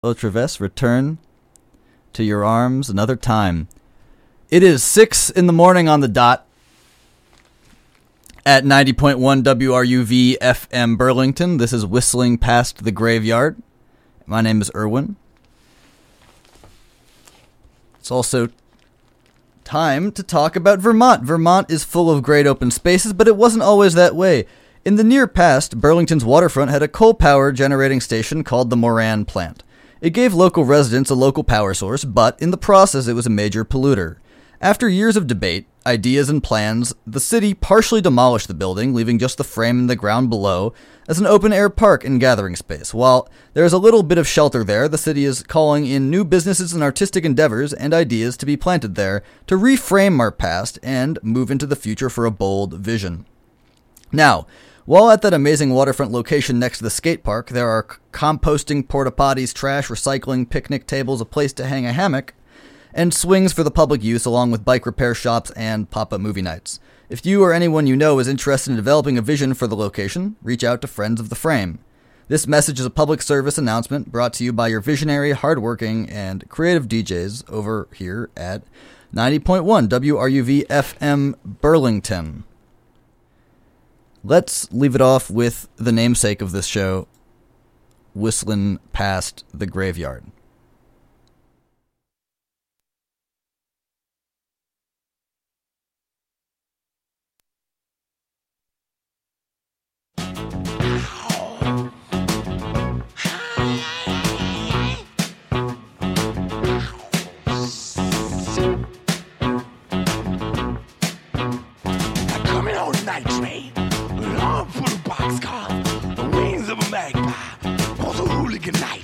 Traves, return to your arms another time. It is 6 in the morning on the dot at 90.1 WRUV FM Burlington. This is Whistling Past the Graveyard. My name is Erwin. It's also time to talk about Vermont. Vermont is full of great open spaces, but it wasn't always that way. In the near past, Burlington's waterfront had a coal-powered generating station called the Moran Plant. It gave local residents a local power source, but in the process it was a major polluter. After years of debate, ideas and plans, the city partially demolished the building, leaving just the frame and the ground below as an open-air park and gathering space. While there is a little bit of shelter there, the city is calling in new businesses and artistic endeavors and ideas to be planted there to reframe our past and move into the future for a bold vision. Now, while at that amazing waterfront location next to the skate park, there are composting, porta potties, trash, recycling, picnic tables, a place to hang a hammock, and swings for the public use, along with bike repair shops and pop-up movie nights. If you or anyone you know is interested in developing a vision for the location, reach out to Friends of the Frame. This message is a public service announcement brought to you by your visionary, hardworking, and creative DJs over here at 90.1 WRUV FM Burlington. Let's leave it off with the namesake of this show, Whistling Past the Graveyard. Coming on the night train, long full of boxcars, the wings of a magpie, was a hooligan night.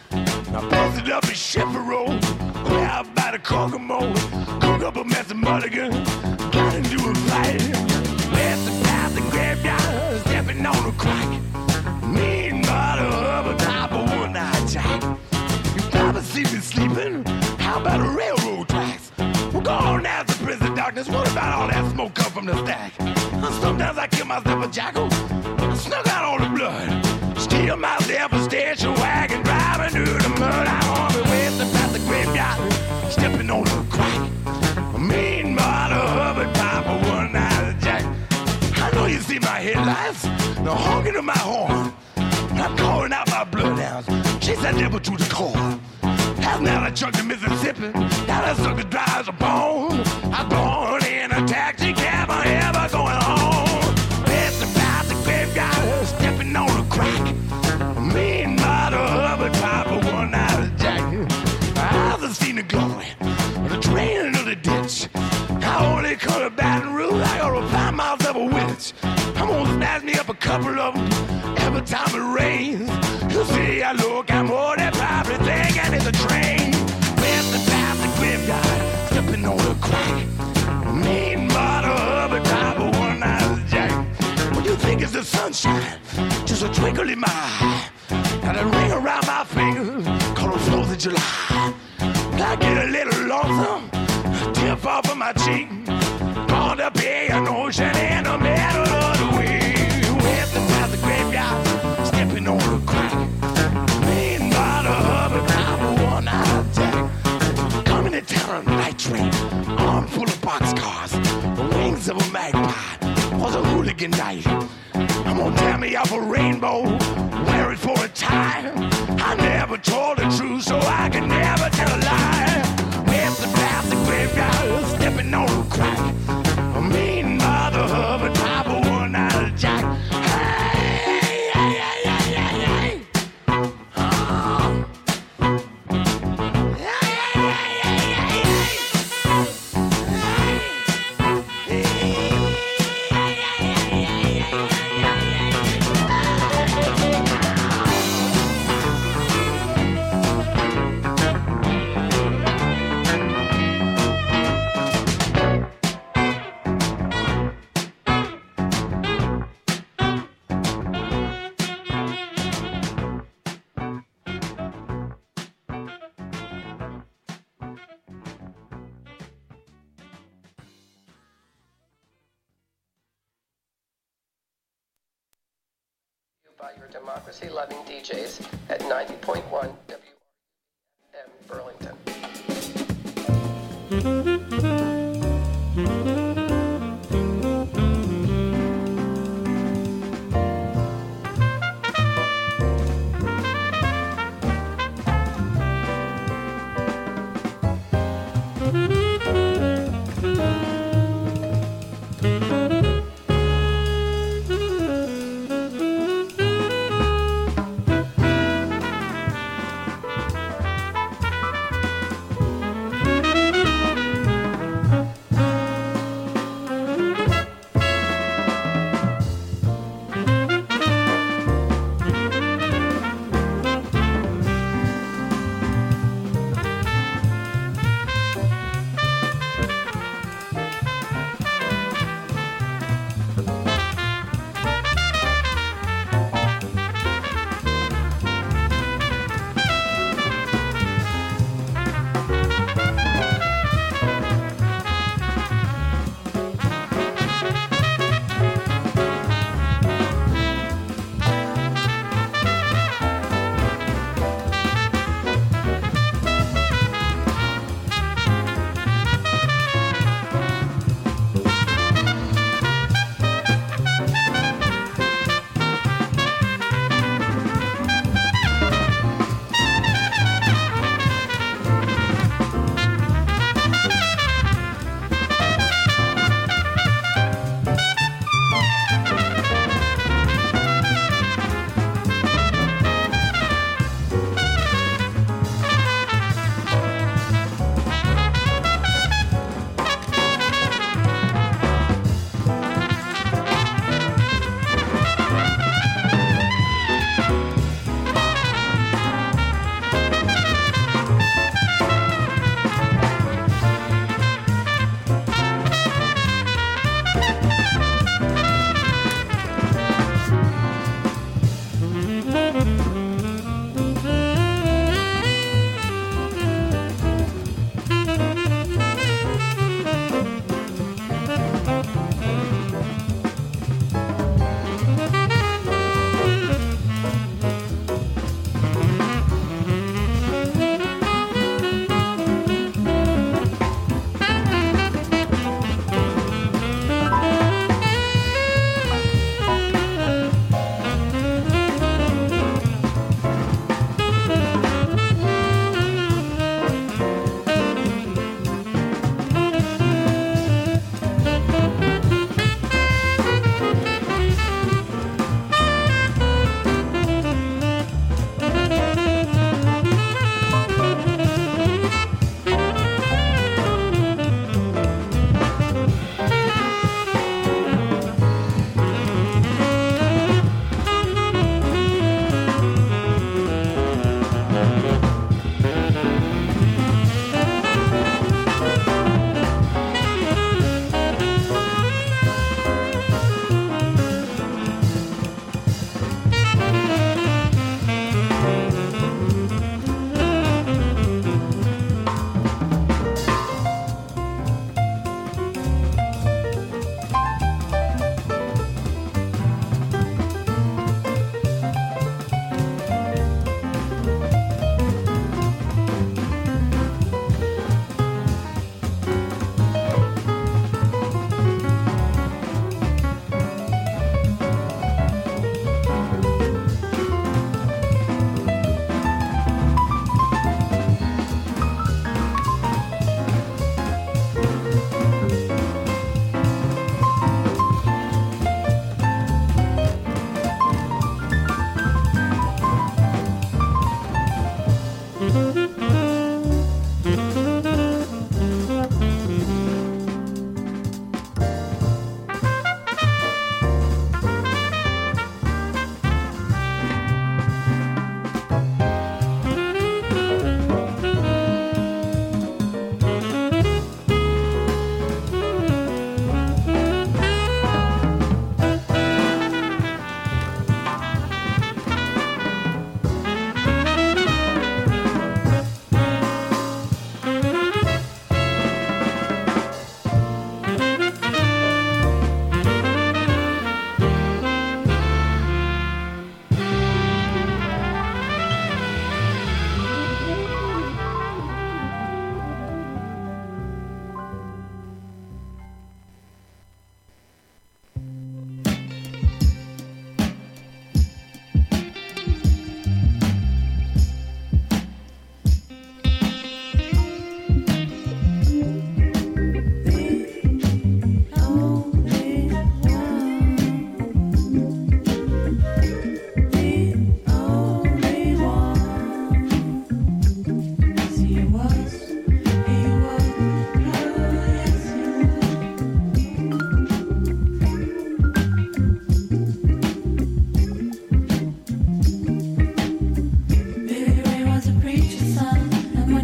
I busted up in Shepherd Road, out by the Kokomo, cook up a mess of mulligan, got into a fight. West past the graveyard, stepping on a crack. Mean mother of a top of one-eyed jack. You probably see me sleeping, how about the railroad tracks? Well, go on out to prison darkness, what about all that smoke come from the stack? Sometimes I kill myself a jackal, I snuck out all the blood. Steal myself a station wagon, driving through the mud. I'm on the way past the graveyard, stepping on the crack. A mean mother of a top of one-eyed jack. I know you see my headlights, the honking of my horn. I'm calling out my bloodhounds, chase that devil to the core. Last night I chucked to Mississippi, now that sucker dry as a bone. I'm born in a taxi cab, I'm ever going home. It's about the graveyard, stepping on a crack. Mean mother of a top of one-eyed jack. I've seen the glory of the train into the ditch. I only color Baton Rouge, I gotta find myself a witch. I'm gonna snatch me up a couple of them every time it rains. You see, I look, I'm more than probably thinking it's a train. Where's the path, the graveyard, stepping on the crack. Mean mother of a top of one-eyed jack. When you think it's the sunshine, just a twinkle in my eye. Got a ring around my finger, called the 4th of July. I get a little lonesome, a tear fall from my cheek. Gone to be an ocean in the middle of the week. Where's the path, the graveyard, stepping on the crack. Mean mother of a top of one-eyed jack. Coming to town on a night train, armed full of boxcars, the wings of a magpie, was a hooligan night. I'm gonna tear me off a rainbow, wear it for a tie. I never told the truth, so I can never tell a lie. Where's the path, the graveyard, stepping on the crack. A mean mother of a top of one-eyed jack. Hey, hey, hey, hey, hey, hey. Oh. Hey, hey, hey, hey, hey, hey. By your democracy-loving DJs at 90.1 W.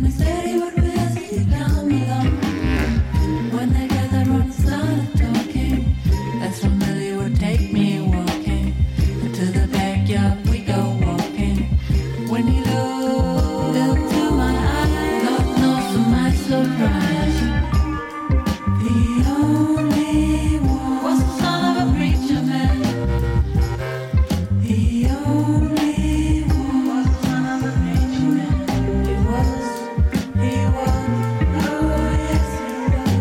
When they steady what we as they come along. When they gather round and start talking, that's when Millie would take me walking. To the backyard we go walking. When he looked into my eyes, God knows to my surprise, the only one was the son of a preacher man. The only one was the son of a preacher man. He was, oh yes he was.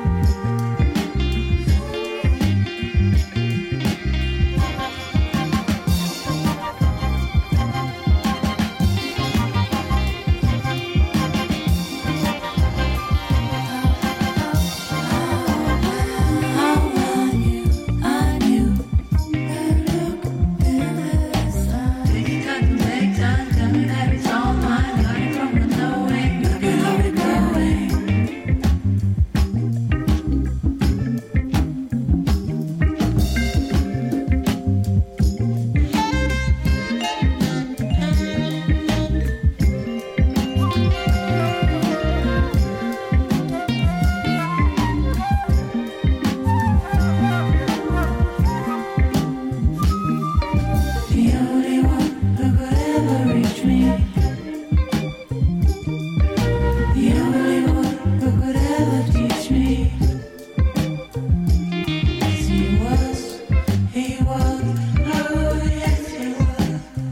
How I knew that look in his eyes. He cut and takes and tell me that it's all mine. Got it from the knowing, look at how we're going. The only one who could ever reach me. The only one who could ever teach me. 'Cause he was, oh yes he was.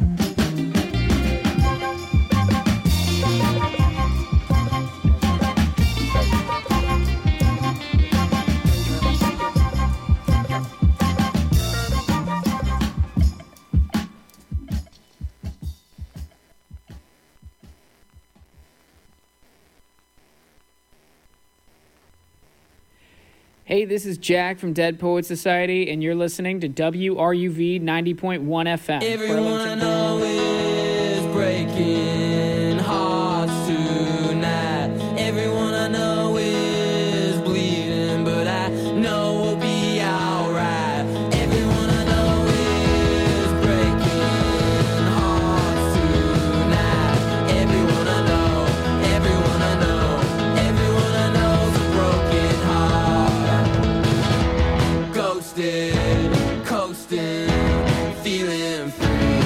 Hey, this is Jack from Dead Poet Society, and you're listening to WRUV 90.1 FM. Everyone I know is breaking hearts tonight. Everyone I know is bleeding, but I know we'll be alright. Everyone I know is breaking hearts tonight. Everyone I know, everyone I know, everyone I know's a broken heart. Ghosted, coasting, feeling free.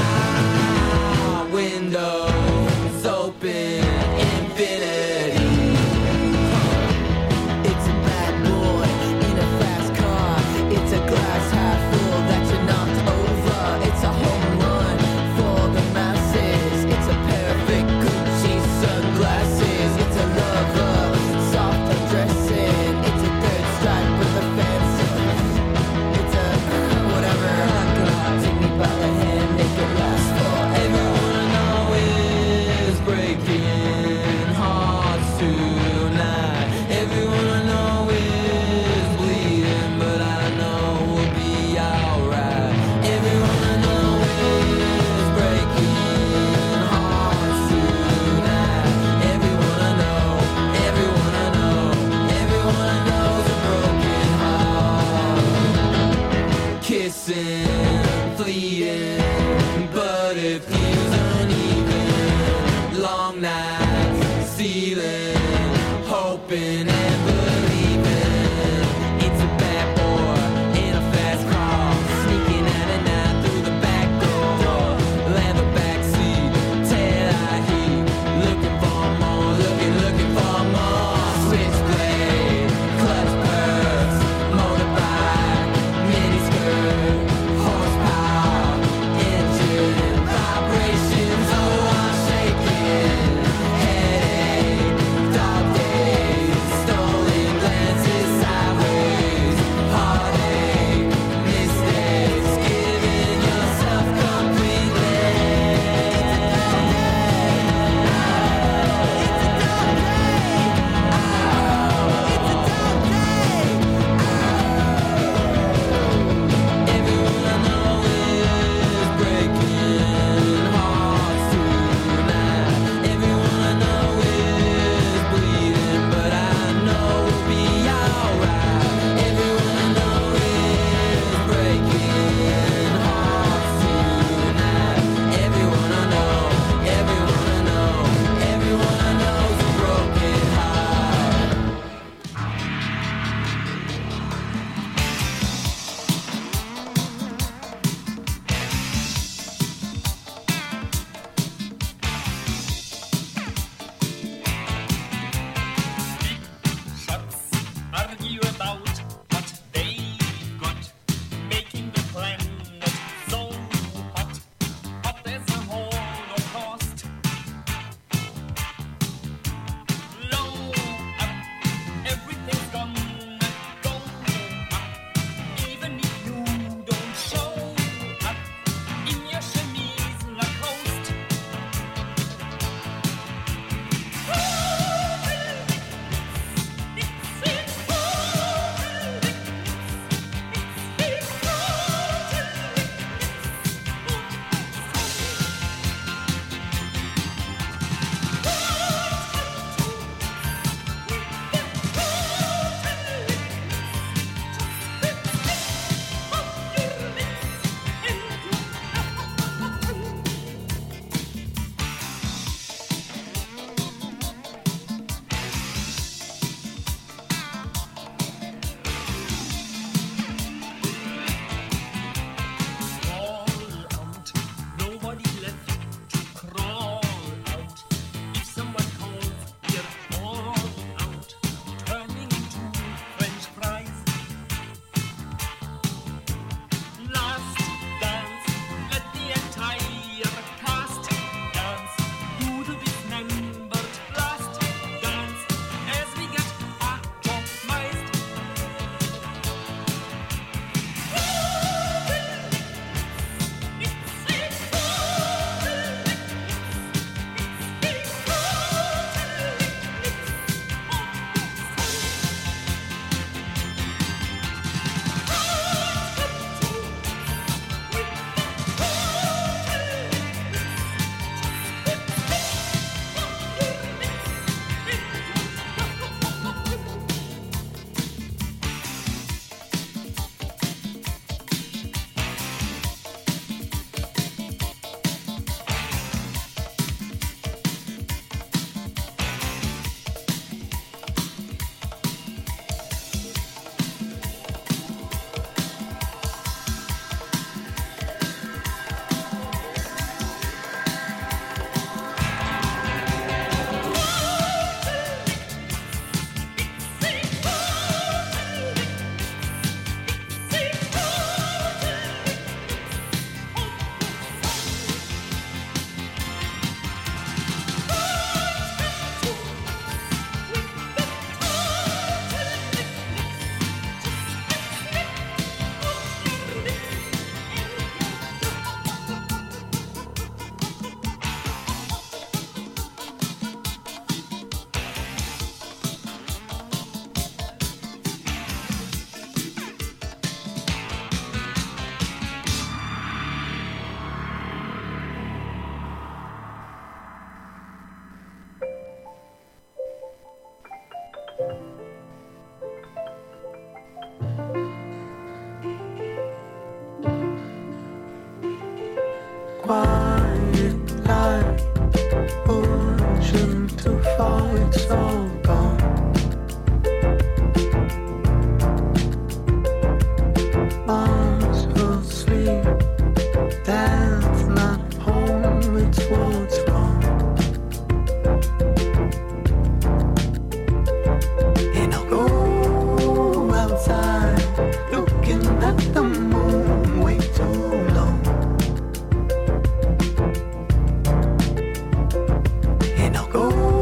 Windows open, infinity. It's a bad boy in a fast car. It's a glass half full that you knocked over. It's a home run for the masses. It's a pair of big Gucci sunglasses. It's a lover, soft undressing. It's a third strike with a fancy. It's a whatever. Take me by the hand, make it last forever. Everyone I know is breaking hearts tonight. Everyone I know is bleeding, but I know we'll be alright. Everyone I know is breaking hearts tonight. Everyone I know, everyone I know, everyone I know's a broken heart. Kissing, fleeting, but it feels uneven. Long nights, ceiling, hoping